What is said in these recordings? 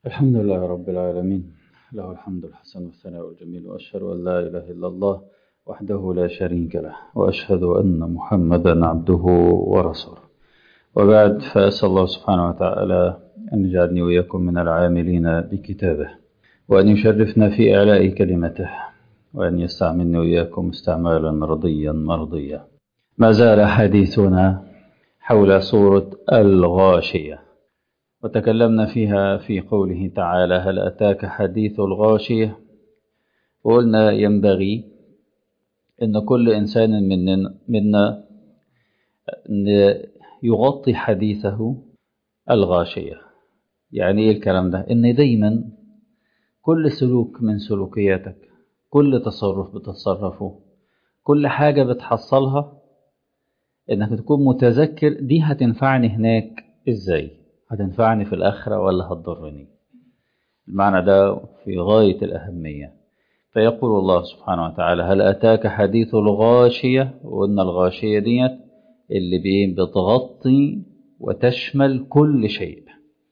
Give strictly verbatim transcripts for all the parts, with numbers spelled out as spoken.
الحمد لله رب العالمين، له الحمد الحسن والثناء الجميل، وأشهد أن لا إله إلا الله وحده لا شريك له، وأشهد أن محمدا عبده ورسوله. وبعد، فأسأل الله سبحانه وتعالى أن يجعلني وإياكم من العاملين بكتابه، وأن يشرفنا في إعلاء كلمته، وأن يستعملني وإياكم استعمالا رضيا مرضيا. ما زال حديثنا حول سورة الغاشية، وتكلمنا فيها في قوله تعالى: هل أتاك حديث الغاشية؟ وقلنا ينبغي أن كل إنسان مننا, منا يغطي حديثه الغاشية. يعني إيه الكلام ده؟ إن دايما كل سلوك من سلوكياتك، كل تصرف بتتصرفه، كل حاجة بتحصلها، إنك تكون متذكر دي هتنفعني هناك إزاي؟ هتنفعني في الآخرة ولا هتضرني؟ المعنى ده في غاية الأهمية. فيقول الله سبحانه وتعالى: هل أتاك حديث الغاشية؟ وإن الغاشية ديت اللي بتغطي وتشمل كل شيء.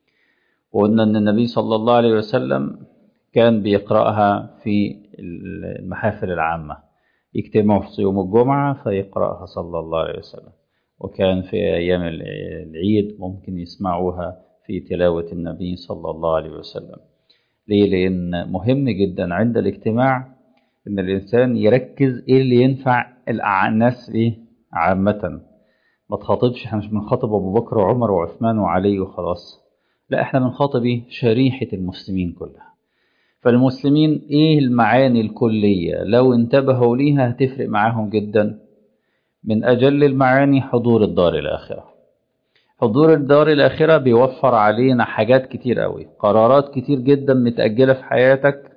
وقلنا أن النبي صلى الله عليه وسلم كان بيقرأها في المحافل العامة، يجتمعوا في يوم الجمعة فيقرأها صلى الله عليه وسلم، وكان في أيام العيد ممكن يسمعوها في تلاوة النبي صلى الله عليه وسلم. ليه؟ لأن مهم جدا عند الاجتماع إن الإنسان يركز إيه اللي ينفع الناس إيه عامة. ما تخاطبش، احنا مش بنخاطب أبو بكر وعمر وعثمان وعلي وخلاص، لا، احنا بنخاطب إيه؟ شريحة المسلمين كلها. فالمسلمين إيه المعاني الكلية لو انتبهوا ليها هتفرق معاهم جدا. من أجل المعاني حضور الدار الآخرة. حضور الدار الآخرة بيوفر علينا حاجات كتير قوي، قرارات كتير جدا متأجلة في حياتك.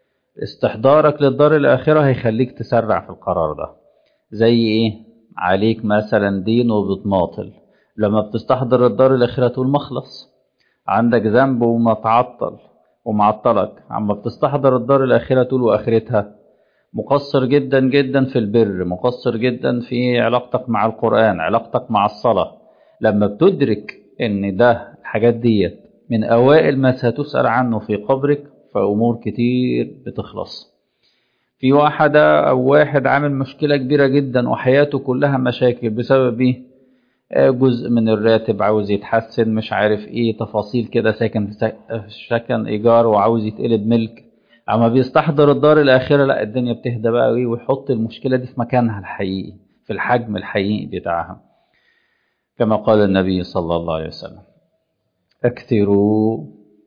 استحضارك للدار الآخرة هيخليك تسرع في القرار ده. زي إيه؟ عليك مثلا دين وبتماطل، لما بتستحضر الدار الآخرة تقول مخلص. عندك ذنب ومتعطل ومعطلك، عما بتستحضر الدار الآخرة تقول وآخرتها. مقصر جدا جدا في البر، مقصر جدا في علاقتك مع القرآن، علاقتك مع الصلاة. لما بتدرك ان ده الحاجات ديت من اوائل ما ستسأل عنه في قبرك، فامور كتير بتخلص. في واحدة او واحد عامل مشكلة كبيرة جدا وحياته كلها مشاكل بسبب ايه؟ جزء من الراتب عاوز يتحسن، مش عارف ايه تفاصيل كده، ساكن في سكن ايجار وعاوز يتقلب ملك. اما بيستحضر الدار الاخره، لا، الدنيا بتهدى بقى ايه، ويحط المشكله دي في مكانها الحقيقي، في الحجم الحقيقي بتاعها. كما قال النبي صلى الله عليه وسلم: اكثروا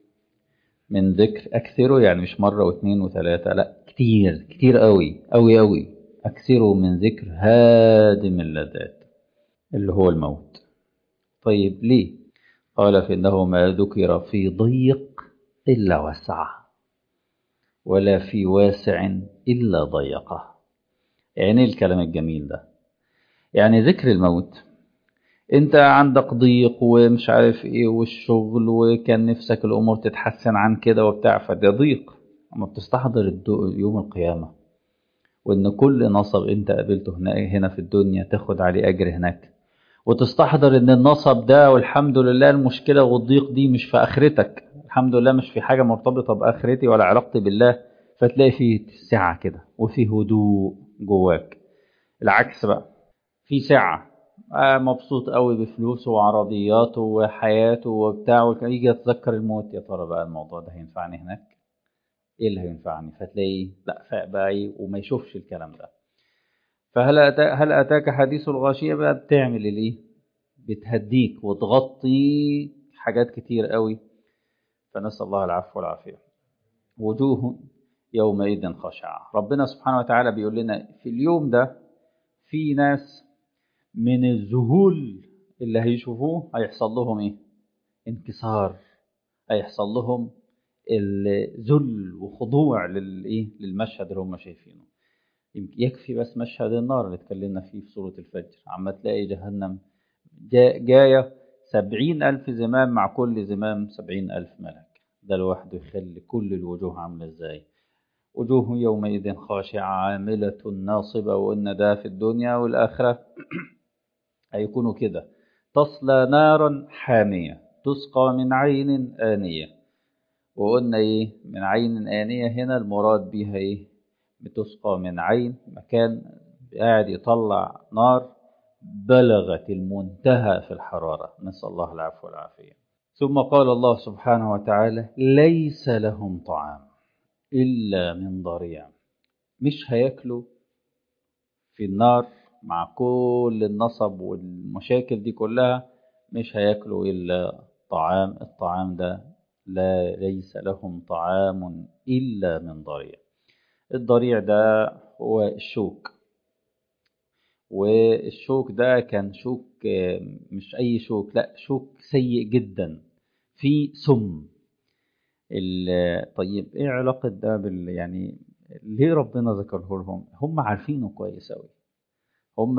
من ذكر. اكثروا يعني مش مره واثنين وثلاثه، لا، كتير كتير قوي قوي قوي. اكثروا من ذكر هادم اللذات اللي هو الموت. طيب ليه؟ قال: فإنه ما ذكر في ضيق إلا وسعه، ولا في واسع إلا ضيقه. يعني الكلام الجميل ده، يعني ذكر الموت، انت عندك ضيق ومش عارف ايه والشغل، وكان نفسك الأمور تتحسن عن كده وبتاع، فده ضيق. اما بتستحضر يوم القيامة، وان كل نصب انت قابلته هنا في الدنيا تاخد عليه أجر هناك، وتستحضر ان النصب ده والحمد لله المشكلة والضيق دي مش في آخرتك، الحمد لله مش في حاجة مرتبطة بآخرتي ولا علاقتي بالله، فتلاقي فيه سعة كده وفيه هدوء جواك. العكس بقى، في سعة، آه مبسوط قوي بفلوسه وعربياته وحياته وبتاع، يجي يتذكر الموت، يا ترى بقى الموضوع ده هينفعني هناك؟ ايه اللي هينفعني؟ فتلاقي لا، فاق بقى ايه وما يشوفش الكلام ده. فهل أتا... هل أتاك حديث الغاشية بقى بتعمل الايه؟ بتهديك وتغطي حاجات كتير قوي. فنسأل الله العفو والعافية. وجوه يومئذ خاشعة. ربنا سبحانه وتعالى بيقول لنا في اليوم ده في ناس من الذهول اللي هيشوفوه هيحصل لهم ايه؟ انكسار. هيحصل لهم الذل وخضوع للايه؟ للمشهد اللي هم شايفينه. يكفي بس مشهد النار اللي اتكلمنا فيه في سورة الفجر، عما تلاقي جهنم جا جاية سبعين ألف زمام، مع كل زمام سبعين ألف ملك. ده لوحده يخلي كل الوجوه عاملة ازاي. وجوه يومئذ خاشعة عاملة ناصبة. وإن ده في الدنيا والآخرة هيكونوا كده. تصلى نارا حامية تسقى من عين آنية. وقلنا إيه من عين آنية هنا المراد بيها إيه بتسقى من عين مكان قاعد يطلع نار بلغت المنتهى في الحرارة، نسأل الله العفو والعافية. ثم قال الله سبحانه وتعالى ليس لهم طعام إلا من ضريع. مش هياكلوا في النار مع كل النصب والمشاكل دي كلها، مش هياكلوا إلا طعام. الطعام ده لا ليس لهم طعام إلا من ضريع. الضريع ده هو الشوك، والشوك ده كان شوك مش أي شوك، لا شوك سيء جدا فيه سم. طيب إيه علاقة ده بال يعني ليه ربنا ذكره لهم؟ هم عارفينه كويس أوي. هم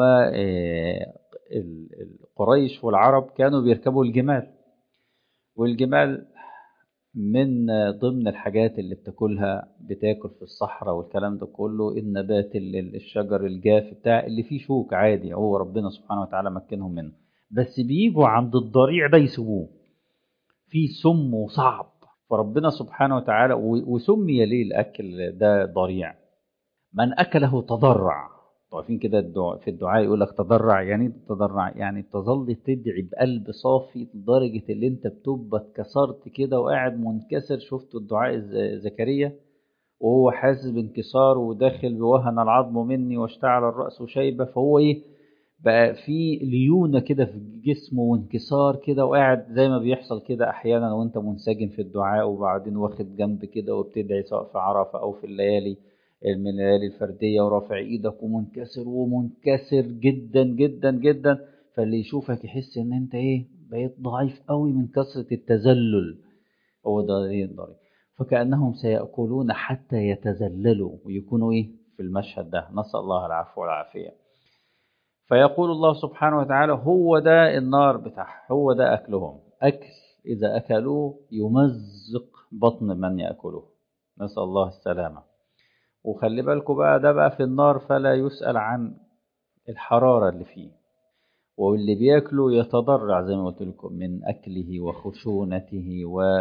القريش والعرب كانوا بيركبوا الجمال، والجمال من ضمن الحاجات اللي بتاكلها بتاكل في الصحراء والكلام ده كله النبات الشجر الجاف بتاع اللي فيه شوك عادي، هو ربنا سبحانه وتعالى مكنهم منه. بس بيجوا عند الضريع ده يسيبوه، فيه سم وصعب. فربنا سبحانه وتعالى وسمي ليه الأكل ده ضريع؟ من أكله تضرع. عارفين كده الدعاء في الدعاء يقول لك تضرع، يعني تضرع يعني تظل تدعي بقلب صافي لدرجة اللي انت بتبقى اتكسرت كده وقاعد منكسر. شفتوا الدعاء زكريا وهو حاسس بانكسار وداخل بوهن العظم مني واشتعل الرأس شيبة، فهو ايه بقى في ليونة كده في جسمه وانكسار كده، وقاعد زي ما بيحصل كده احيانا وانت منسجم في الدعاء وبعدين واخد جنب كده وبتدعي سواء في عرفة او في الليالي من الليالي الفردية ورافع ايدك ومنكسر ومنكسر جدا جدا جدا، فاللي يشوفك يحس ان انت ايه بقيت ضعيف قوي من كثرة التذلل. هو ده ايه ضعيف، فكأنهم سيأكلون حتى يتذللوا ويكونوا ايه في المشهد ده، نسأل الله العفو والعافية. فيقول الله سبحانه وتعالى هو ده النار بتاعه، هو ده أكلهم. أكل إذا أكلوه يمزق بطن من يأكله، نسأل الله السلامة. وخلي بالكم بقى ده بقى في النار فلا يسأل عن الحرارة اللي فيه، واللي بياكله يتضرع زي ما قلت لكم من أكله وخشونته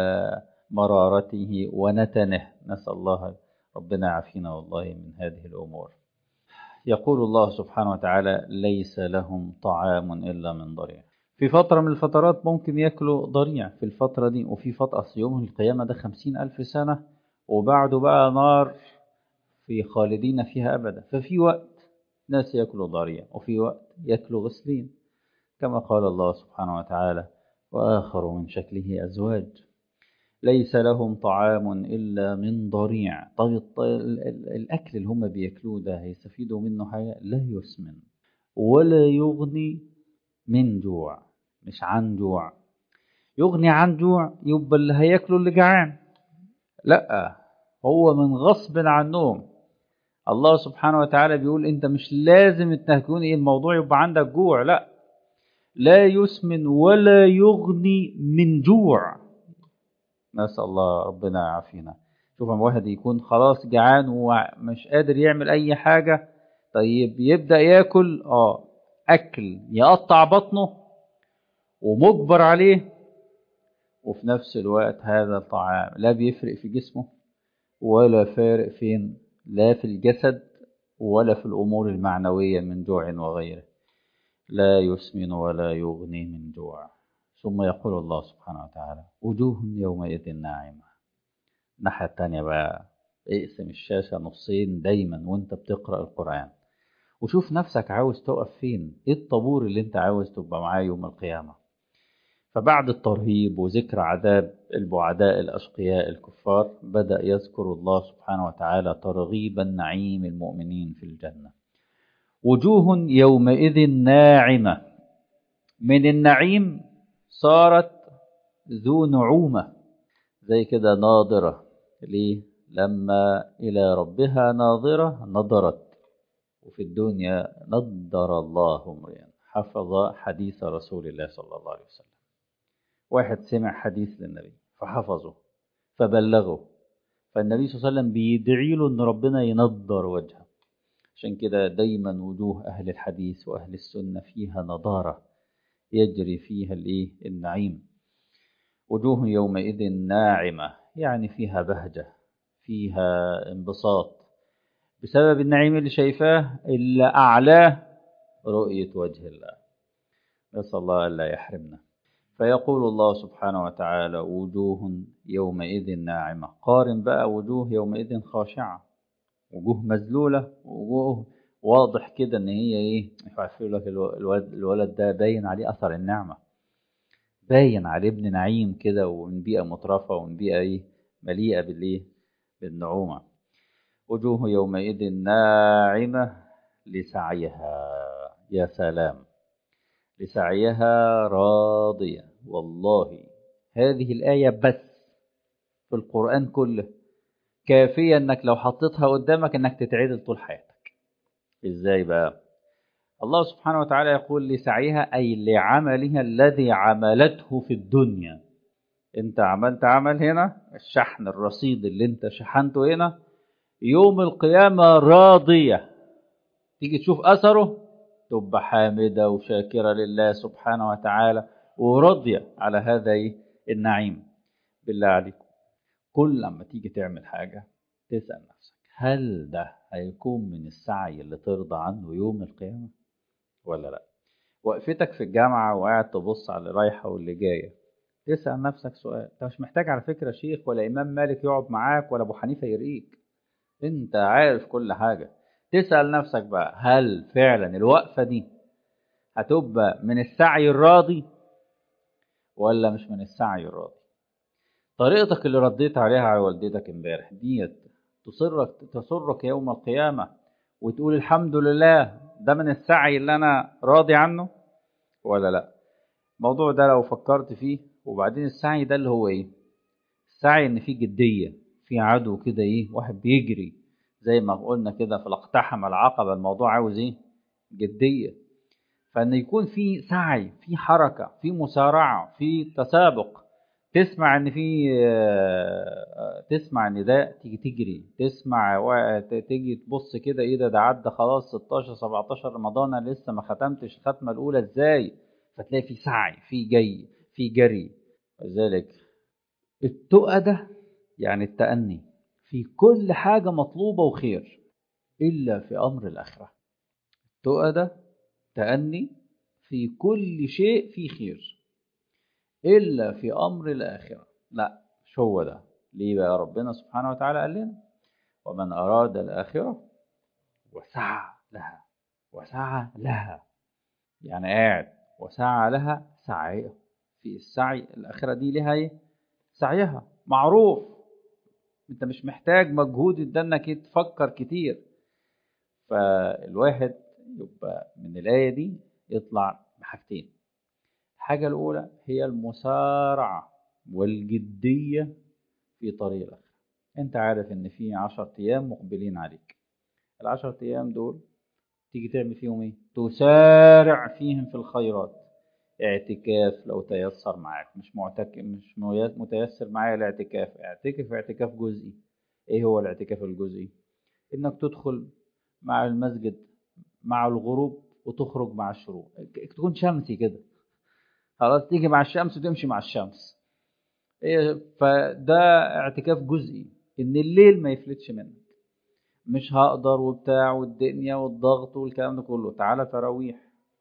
ومرارته ونتنه، نسأل الله ربنا يعافينا والله من هذه الأمور. يقول الله سبحانه وتعالى ليس لهم طعام إلا من ضريع. في فترة من الفترات ممكن يأكلوا ضريع في الفترة دي، وفي فترة يوم القيامة ده خمسين ألف سنة وبعده بقى نار في خالدين فيها أبدا. ففي وقت ناس يأكلوا ضريع وفي وقت يأكلوا غسلين، كما قال الله سبحانه وتعالى وآخر من شكله أزواج. ليس لهم طعام إلا من ضريع. طيب الأكل اللي هم بيأكلوه ده هيستفيدوا منه حاجة؟ لا يسمن ولا يغني من جوع. مش عن جوع، يغني عن جوع يبقى اللي هيأكله اللي جعان، لا هو من غصب عنهم. الله سبحانه وتعالى بيقول انت مش لازم تكون ايه الموضوع يبقى عندك جوع، لا لا يسمن ولا يغني من جوع، نسأل الله ربنا يعافينا. شوف لما واحد يكون خلاص جعان ومش قادر يعمل اي حاجة، طيب يبدأ ياكل اه اكل يقطع بطنه ومجبر عليه، وفي نفس الوقت هذا الطعام لا بيفرق في جسمه ولا فارق فين، لا في الجسد ولا في الأمور المعنوية من جوع وغيره. لا يسمن ولا يغني من جوع. ثم يقول الله سبحانه وتعالى وجوه يومئذ ناعمة. الناحية التانية بقى اقسم الشاشة نصين دايما وانت بتقرأ القرآن وشوف نفسك عاوز تقف فين، ايه الطابور اللي انت عاوز تبقى معاه يوم القيامة. فبعد الترهيب وذكر عذاب البعداء الأشقياء الكفار بدأ يذكر الله سبحانه وتعالى ترغيب النعيم المؤمنين في الجنة. وجوه يومئذ ناعمة، من النعيم صارت ذو نعومة زي كده ناظرة. ليه؟ لما إلى ربها ناظرة نظرت. وفي الدنيا نضر الله امرئا حفظ حديث رسول الله صلى الله عليه وسلم. واحد سمع حديث للنبي فحفظه فبلغه، فالنبي صلى الله عليه وسلم بيدعي له ان ربنا ينضر وجهه. عشان كده دايما وجوه اهل الحديث واهل السنه فيها نضاره يجري فيها الايه النعيم. وجوه يومئذ ناعمه يعني فيها بهجة، فيها انبساط بسبب النعيم اللي شايفاه، اللي أعلاه رؤية وجه الله. نسأل الله ألا يحرمنا. فيقول الله سبحانه وتعالى: وجوه يومئذ ناعمة. قارن بقى: وجوه يومئذ خاشعة، وجوه مذلولة، وجوه واضح كده ان هي ايه، يقول لك الولد, الولد ده باين عليه اثر النعمة، باين عليه ابن نعيم كده، ومن بيئة مترفة، ومن بيئة ايه مليئة بالايه بالنعومة. وجوه يومئذ ناعمة لسعيها، يا سلام، لسعيها راضية. والله هذه الآية بس في القرآن كله كافية انك لو حطيتها قدامك انك تتعدل طول حياتك. ازاي بقى؟ الله سبحانه وتعالى يقول: لسعيها، أي لعملها الذي عملته في الدنيا. انت عملت عمل هنا، الشحن الرصيد اللي انت شحنته هنا، يوم القيامة راضية، تيجي تشوف أثره تبقى حامدة وشاكرة لله سبحانه وتعالى، وراضية على هذا النعيم. بالله عليكم، كل لما تيجي تعمل حاجة تسأل نفسك: هل ده هيكون من السعي اللي ترضى عنه يوم القيامة ولا لا؟ وقفتك في الجامعة وقاعد تبص على اللي رايحة واللي جاية، تسأل نفسك سؤال. انت مش محتاج على فكرة شيخ ولا إمام مالك يقعد معاك ولا أبو حنيفة يرقيك، انت عارف كل حاجة. تسأل نفسك بقى: هل فعلا الوقفة دي هتبقى من السعي الراضي ولا مش من السعي الراضي؟ طريقتك اللي رديت عليها على والدتك امبارح ديت تصرك تسرك يوم القيامة وتقول الحمد لله ده من السعي اللي أنا راضي عنه ولا لا؟ الموضوع ده لو فكرت فيه. وبعدين السعي ده اللي هو ايه؟ السعي ان فيه جدية، في عدو كده ايه، واحد بيجري زي ما قلنا كده في الاقتحم العقبة. الموضوع عاوز ايه؟ جدية. فان يكون في سعي، في حركة، في مسارعة، في تسابق. تسمع ان في تسمع ان ده تيجي تجري، تسمع تيجي تبص كده: ايه ده ده عدى خلاص ستاشر سبعتاشر رمضان انا لسه ما ختمتش الختمة الاولى ازاي؟ فتلاقي في سعي، في جي، في جري. لذلك التقى ده يعني التأني في كل حاجة مطلوبة وخير إلا في أمر الآخرة. التقى ده تأني في كل شيء في خير إلا في أمر الآخرة. لا، مش هو ده. ليه بقى؟ ربنا سبحانه وتعالى قال لنا: ومن أراد الآخرة وسعى لها. وسعى لها يعني قاعد وسعى لها سعيها. في السعي الآخرة دي لها ايه؟ سعيها معروف، انت مش محتاج مجهود ده انك تفكر كتير. فالواحد يبقى من الآية دي يطلع بحاجتين: الحاجة الأولى هي المسارعة والجدية في طريق الآخرة. انت عارف ان في عشر ايام مقبلين عليك، العشر ايام دول تيجي تعمل فيهم ايه؟ تسارع فيهم في الخيرات. اعتكاف لو تيسر معاك، مش معتك مش متيسر معايا الاعتكاف، اعتكف اعتكاف جزئي. ايه هو الاعتكاف الجزئي؟ انك تدخل مع المسجد مع الغروب وتخرج مع الشروق، تكون شمسي كده، خلاص تيجي مع الشمس وتمشي مع الشمس. إيه؟ فده اعتكاف جزئي، ان الليل ما يفلتش منك. مش هقدر وبتاع والدنيا والضغط والكلام ده كله، تعالى تراويح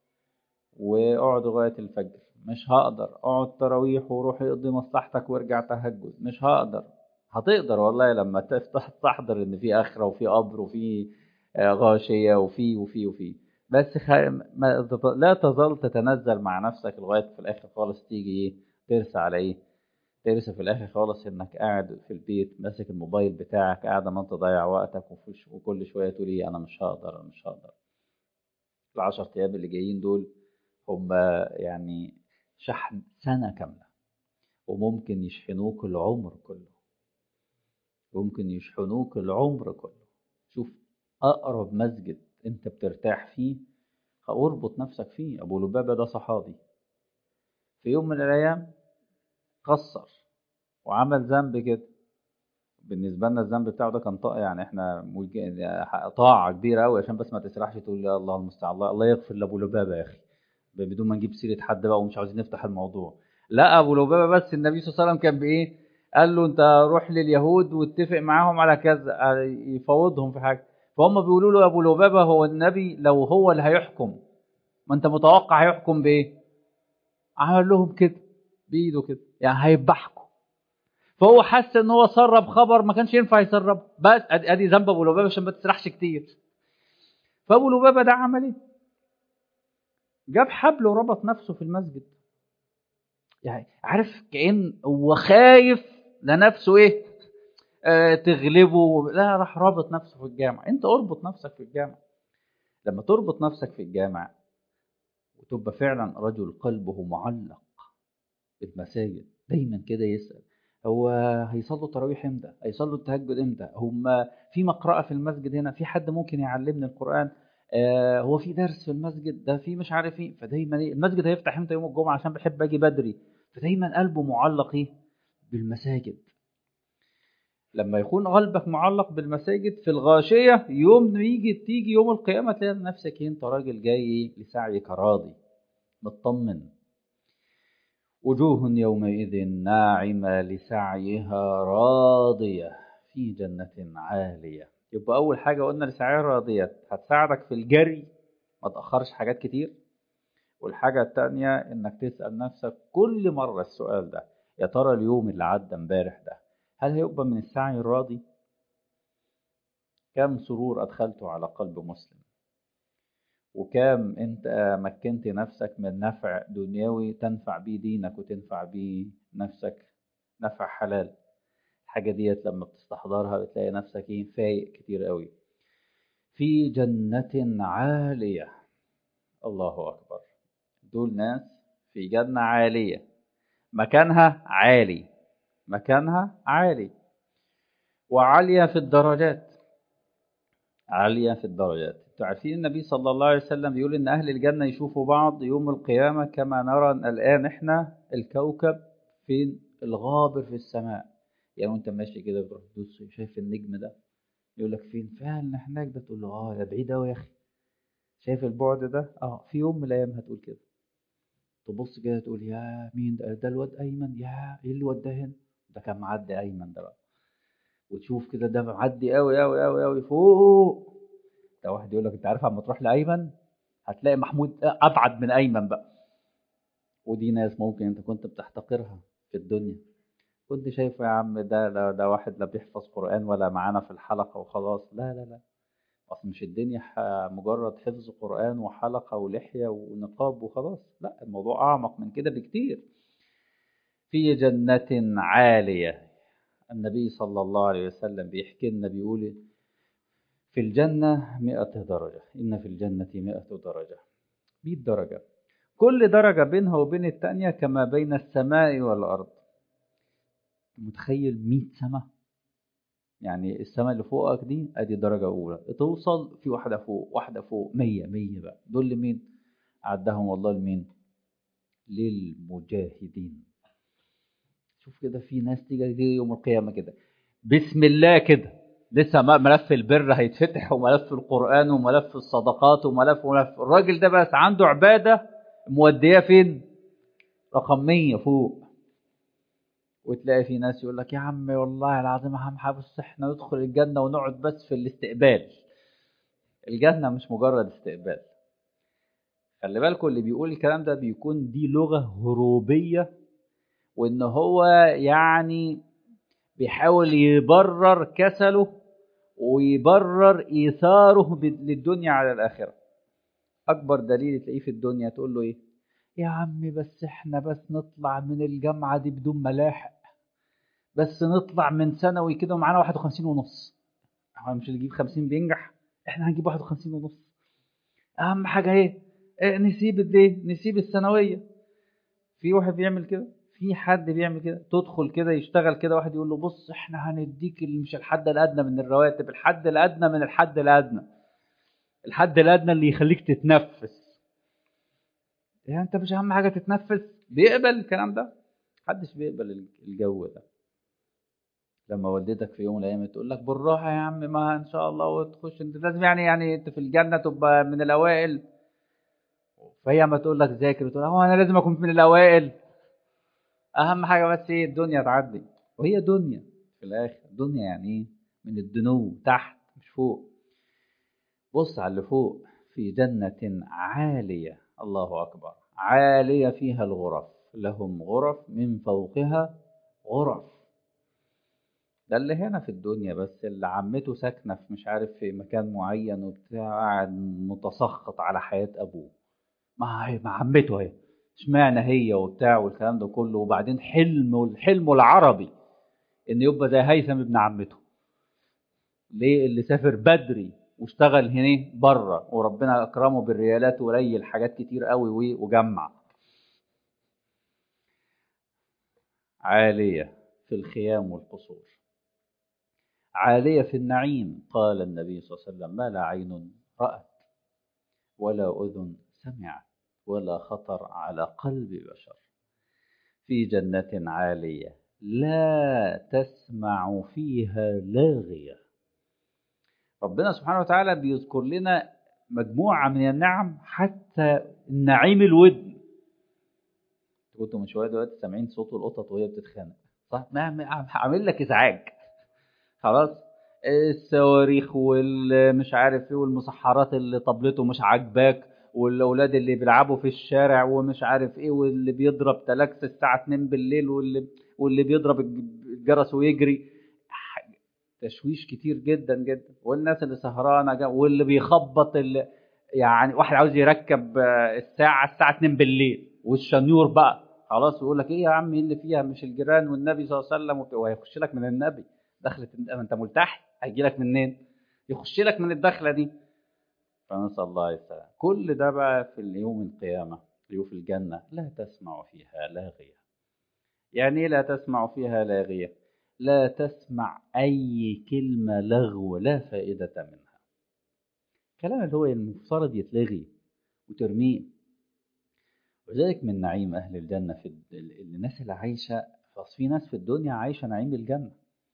واقعد لغاية الفجر. مش هقدر، اقعد تراويح وروح اقضي مصلحتك وارجع تهجد. مش هقدر. هتقدر والله لما تفتح تحضر ان في اخرة وفي قبر وفي غاشية وفي وفي وفي بس خ... ما... لا تظل تتنزل مع نفسك لغاية في الاخر خالص تيجي ايه؟ ترسى على ايه؟ ترسى في الاخر خالص انك قاعد في البيت ماسك الموبايل بتاعك، قاعد ما انت تضيع وقتك، وفش... وكل شوية تقول ايه؟ انا مش هقدر، انا مش هقدر. العشر ايام اللي جايين دول هم يعني شحن سنة كاملة، وممكن يشحنوك العمر كله، ممكن يشحنوك العمر كله. شوف أقرب مسجد أنت بترتاح فيه، اربط نفسك فيه. أبو لبابة ده صحابي، في يوم من الأيام قصر وعمل ذنب كده. بالنسبة لنا الذنب بتاعه ده كان طاعة، يعني احنا طاعة كبيرة أوي، عشان بس ما تسرحش تقول يا الله المستعان، الله الله يغفر لأبو لبابة يا أخي، بدون ما نجيب سيرة حد بقى ومش عاوزين نفتح الموضوع. لا، أبو لبابة بس النبي صلى الله عليه وسلم كان بإيه؟ قال له انت روح لليهود واتفق معاهم على كذا، يفوضهم في حاجه. فهم بيقولوا له يا ابو لبابه هو النبي لو هو اللي هيحكم، ما انت متوقع هيحكم بايه؟ عمل لهم كده بايده كده، يعني هيذبحكم. فهو حس ان هو سرب خبر ما كانش ينفع يسربه، بس ادي ادي ذنب ابو لبابه عشان ما تسرحش كتير. فابو لبابه ده عمل ايه؟ جاب حبل وربط نفسه في المسجد، يعني عارف كأن هو خايف لنفسه ايه آه تغلبه، لا راح رابط نفسه في الجامع. انت اربط نفسك في الجامع. لما تربط نفسك في الجامع وتبقى فعلا رجل قلبه معلق بالمساجد، دايما كده يسأل هو هيصلوا التراويح امتى؟ هيصلوا التهجد امتى؟ هم في مقرأة في المسجد هنا؟ في حد ممكن يعلمني القرآن؟ آه هو في درس في المسجد ده؟ في مش عارف ايه. فدايما ايه المسجد هيفتح امتى يوم الجمعة عشان بحب اجي بدري. فدايما قلبه معلق ايه بالمساجد. لما يكون قلبك معلق بالمساجد في الغاشية، يوم يجي تيجي يوم القيامة تلاقي نفسك انت راجل جاي لسعيك راضي مطمن. وجوه يومئذ ناعمة لسعيها راضية في جنة عالية. يبقى أول حاجة قلنا لسعيها راضية هتساعدك في الجري، ما تأخرش حاجات كتير. والحاجة التانية إنك تسأل نفسك كل مرة السؤال ده، يا ترى اليوم اللي عدى امبارح ده هل هيبقى من السعي الراضي؟ كم سرور أدخلته على قلب مسلم، وكام أنت مكنت نفسك من نفع دنيوي تنفع بيه دينك وتنفع بيه نفسك نفع حلال. الحاجة ديت لما بتستحضرها بتلاقي نفسك ايه فايق كتير قوي. في جنة عالية، الله أكبر. دول ناس في جنة عالية، مكانها عالي، مكانها عالي وعالية في الدرجات، عالية في الدرجات. انتوا عارفين النبي صلى الله عليه وسلم بيقول إن أهل الجنة يشوفوا بعض يوم القيامة كما نرى الآن إحنا الكوكب في الغابر في السماء. يعني وانت ماشي كده بتروح تبص شايف النجم ده، يقول لك فين؟ فعلا هناك ده. تقول له اه ده بعيد قوي يا اخي، شايف البعد ده؟ اه في يوم من الايام هتقول كده. تبص كده تقول يا مين ده؟ ده الواد ايمن. يا ايه الواد ده هنا؟ ده كان معدي ايمن ده بقى. وتشوف كده ده معدي قوي قوي قوي قوي فوق. ده واحد يقول لك انت عارف اما تروح لايمن هتلاقي محمود ابعد من ايمن بقى. ودي ناس ممكن انت كنت بتحتقرها في الدنيا، كنت شايفه يا عم ده ده, ده واحد لا بيحفظ قرآن ولا معانا في الحلقة وخلاص. لا لا لا، أصل مش الدنيا مجرد حفظ قرآن وحلقة ولحية ونقاب وخلاص. لا، الموضوع أعمق من كده بكتير. في جنة عالية. النبي صلى الله عليه وسلم بيحكي لنا بيقول في الجنة مئة درجة، إن في الجنة مئة درجة، مئة درجة. كل درجة بينها وبين التانية كما بين السماء والأرض. متخيل مئة سماء؟ يعني السماء اللي فوقك دي ادي درجة اولى، توصل في واحدة فوق واحدة فوق مية مية بقى. دول لمين؟ عدهم والله لمين؟ للمجاهدين. شوف كده في ناس تيجي يوم القيامة كده بسم الله كده، لسه ملف البر هيتفتح وملف القرآن وملف الصدقات وملف وملف. الراجل ده بس عنده عبادة مودية فين؟ رقم مية فوق. وتلاقي في ناس يقول لك يا عم والله العظيم اهم حاجه بس احنا ندخل الجنه ونقعد بس في الاستقبال. الجنه مش مجرد استقبال. خلي بالكم اللي بيقول الكلام ده بيكون دي لغه هروبيه، وان هو يعني بيحاول يبرر كسله ويبرر ايثاره للدنيا على الاخره. اكبر دليل تلاقيه في الدنيا تقول له ايه؟ يا عم بس احنا بس نطلع من الجامعه دي بدون ملاحق، بس نطلع من ثانوي كده ومعانا واحد وخمسين ونص. احنا مش اللي يجيب خمسين بينجح، احنا هنجيب واحد وخمسين ونص. اهم حاجه ايه؟ إيه نسيب الايه؟ نسيب الثانويه. في واحد بيعمل كده، في حد بيعمل كده. تدخل كده يشتغل كده واحد يقول له بص احنا هنديك مش الحد الادنى من الرواتب، الحد الادنى من الحد الادنى، الحد الادنى اللي يخليك تتنفس. يعني انت مش اهم حاجه تتنفس؟ بيقبل الكلام ده؟ محدش بيقبل الجو ده. لما والدتك في يوم من الايام تقول لك بالراحه يا عم ما ان شاء الله وتخش انت لازم يعني يعني انت في الجنه تبقى من الاوائل، فهي ما تقول لك ذاكر وتقول هو انا لازم اكون من الاوائل؟ اهم حاجه بس ايه؟ الدنيا تعدي. وهي دنيا في الآخر. دنيا يعني إيه؟ من الدنو، تحت مش فوق. بص على اللي فوق، في جنة عالية، الله أكبر، عالية فيها الغرف، لهم غرف من فوقها غرف. ده اللي هنا في الدنيا، بس اللي عمته ساكنة في مش عارف في مكان معين وبتاع، قاعد متسخط على حياة أبوه. ما هي ما عمته هي، اشمعنى هي وبتاع والكلام ده كله. وبعدين حلم، والحلم العربي إن يبقى زي هيثم ابن عمته. ليه؟ اللي سافر بدري واشتغل هنا بره، وربنا اكرمه بالريالات وريل حاجات كتير قوي وجمع. عاليه في الخيام والقصور، عاليه في النعيم. قال النبي صلى الله عليه وسلم: ما لا عين رأت ولا أذن سمعت ولا خطر على قلب بشر. في جنة عالية لا تسمع فيها لاغية. ربنا سبحانه وتعالى بيذكر لنا مجموعة من النعم، حتى النعيم الودن. كنتوا من شوية دلوقتي سامعين صوت القطط وهي بتتخانق، صح؟ عامل لك إزعاج خلاص. الصواريخ والمش عارف ايه والمسحرات اللي طبلته مش عاجباك، والاولاد اللي بيلعبوا في الشارع ومش عارف ايه، واللي بيضرب تلاكس الساعة اتنين بالليل، واللي واللي بيضرب الجرس ويجري. تشويش كتير جدا جدا. والناس اللي سهرانه، واللي بيخبط، اللي يعني واحد عاوز يركب الساعه الساعه اتنين بالليل، والشنيور بقى خلاص يقول لك: ايه يا عم، ايه اللي فيها؟ مش الجيران والنبي صلى الله عليه وسلم، وهيخش لك من النبي دخلت. انت ملتحي، هيجي لك منين؟ يخش لك من الدخله دي. فنسال الله السلام. كل ده بقى في اليوم القيامه، في الجنه، لا تسمع فيها لاغيه. يعني ايه لا تسمع فيها لاغيه؟ لا تسمع أي كلمة لغو لا فائدة منها. كلام اللي هو المفترض يتلغي وترميه. وذلك من نعيم أهل الجنة في الناس اللي عايشة. فصل في ناس في الدنيا عايشة نعيم الجنة،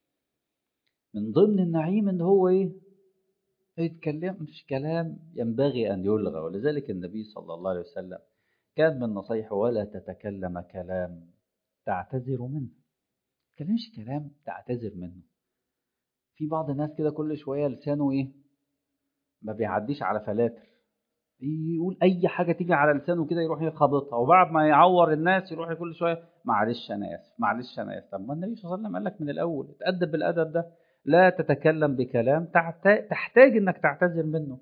من ضمن النعيم إن هو إيه؟ يتكلم مش كلام ينبغي أن يلغى. ولذلك النبي صلى الله عليه وسلم كان من نصيحه: ولا تتكلم كلام تعتذر منه. تكلمش كلام تعتذر منه. في بعض الناس كده كل شوية لسانه إيه؟ ما بيعديش على فلاتر، يقول اي حاجه تيجي على لسانه كده يروح يخبطها، وبعد ما يعور الناس يروح كل شويه: معلش انا اسف، معلش انا اسف. طب ما النبي صلى الله عليه وسلم قال لك من الاول اتأدب بالادب ده. لا تتكلم بكلام تحتاج انك تعتذر منه.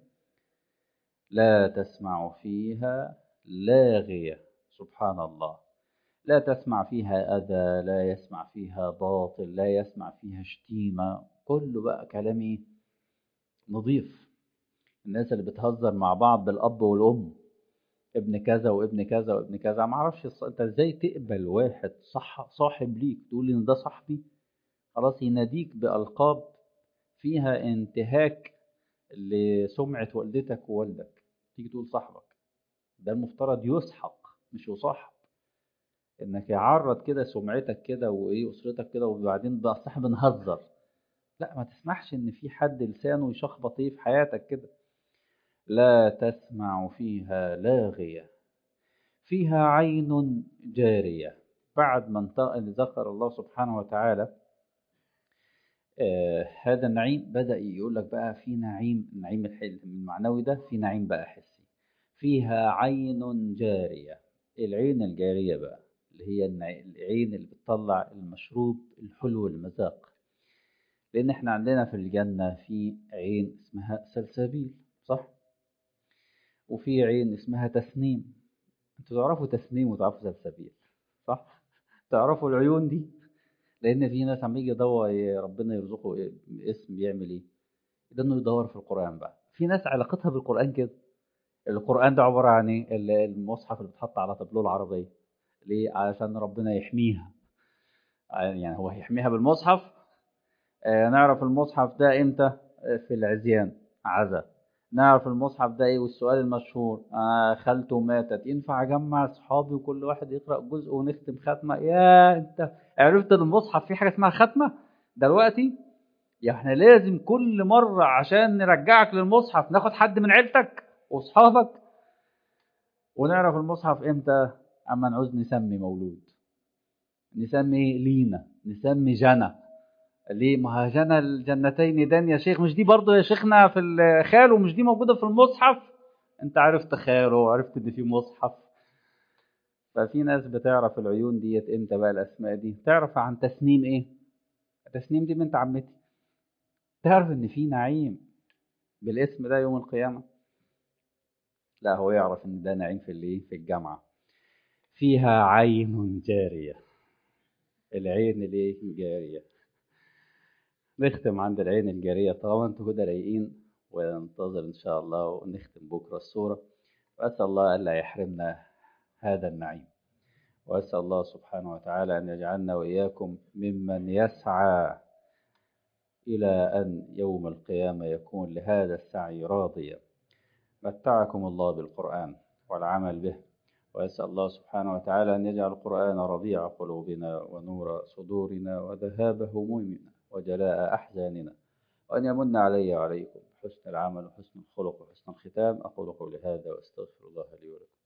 لا تسمع فيها لاغيه، سبحان الله. لا تسمع فيها اذى، لا يسمع فيها باطل، لا يسمع فيها شتيمه، كله بقى كلامي نظيف. الناس اللي بتهزر مع بعض بالاب والام، ابن كذا وابن كذا وابن كذا، ما اعرفش الص... انت ازاي تقبل واحد صح صاحب ليك تقول ان ده صاحبي؟ خلاص يناديك بألقاب فيها انتهاك لسمعة والدتك ووالدك، تيجي تقول صاحبك. ده المفترض يسحق مش يصاحب. انك يعرض كده سمعتك كده وايه اسرتك كده، وبعدين ده صاحب نهزر. لا، ما تسمحش ان في حد لسانه يشخبط ايه في حياتك كده. لا تسمع فيها لاغية فيها عين جارية. بعد ما ذكر الله سبحانه وتعالى آه هذا النعيم، بدأ يقول لك بقى في نعيم، النعيم المعنوي ده، في نعيم بقى حسي. فيها عين جارية. العين الجارية بقى اللي هي العين اللي بتطلع المشروب الحلو المذاق. لأن احنا عندنا في الجنة في عين اسمها سلسبيل، صح؟ وفي عين اسمها تسنيم. انتوا تعرفوا تسنيم وتعرفوا سلسبيل، صح؟ تعرفوا العيون دي؟ لان في ناس عم يجي يدور ربنا يرزقه اسم يعمل ايه؟ ده انه يدور في القران بقى. في ناس علاقتها بالقران كده. القران ده عباره عن ايه؟ المصحف اللي بيتحط على طابلوه العربيه. ليه؟ علشان ربنا يحميها. يعني هو هيحميها بالمصحف. آه نعرف المصحف ده امتى؟ في العزيان، عزا. نعرف المصحف ده ايه؟ والسؤال المشهور: آه خالته ماتت، ينفع اجمع اصحابي وكل واحد يقرا جزء ونختم ختمه؟ يا انت عرفت ان المصحف في حاجه اسمها ختمه دلوقتي؟ يعني احنا لازم كل مره عشان نرجعك للمصحف ناخد حد من عيلتك واصحابك. ونعرف المصحف امتى؟ اما نعوز نسمي مولود، نسمي لينا، نسمي جنى. ليه؟ ما هي جنى الجنتين دان يا شيخ، مش دي برضو يا شيخنا في الخال، ومش دي موجودة في المصحف؟ انت عرفت خاله وعرفت ان في مصحف. ففي ناس بتعرف العيون ديت امتى بقى؟ الاسماء دي تعرف عن تسنيم ايه؟ تسنيم دي بنت عمتي، تعرف ان في نعيم بالاسم ده يوم القيامة؟ لا، هو يعرف ان ده نعيم في الايه؟ في الجامعة، فيها عين جارية. العين الايه؟ جارية. نختم عند العين الجارية طالما انتوا كده رايقين، وننتظر ان شاء الله ونختم بكرة السورة. واسأل الله الا يحرمنا هذا النعيم، واسأل الله سبحانه وتعالى ان يجعلنا واياكم ممن يسعى إلى أن يوم القيامة يكون لهذا السعي راضيا. متعكم الله بالقرآن والعمل به، وأسأل الله سبحانه وتعالى أن يجعل القرآن ربيع قلوبنا ونور صدورنا وذهاب همومنا وجلاء أحزاننا، وأن يمن علي وعليكم بحسن العمل وحسن الخلق وحسن الختام. أقول قولي هذا وأستغفر الله لي ولكم.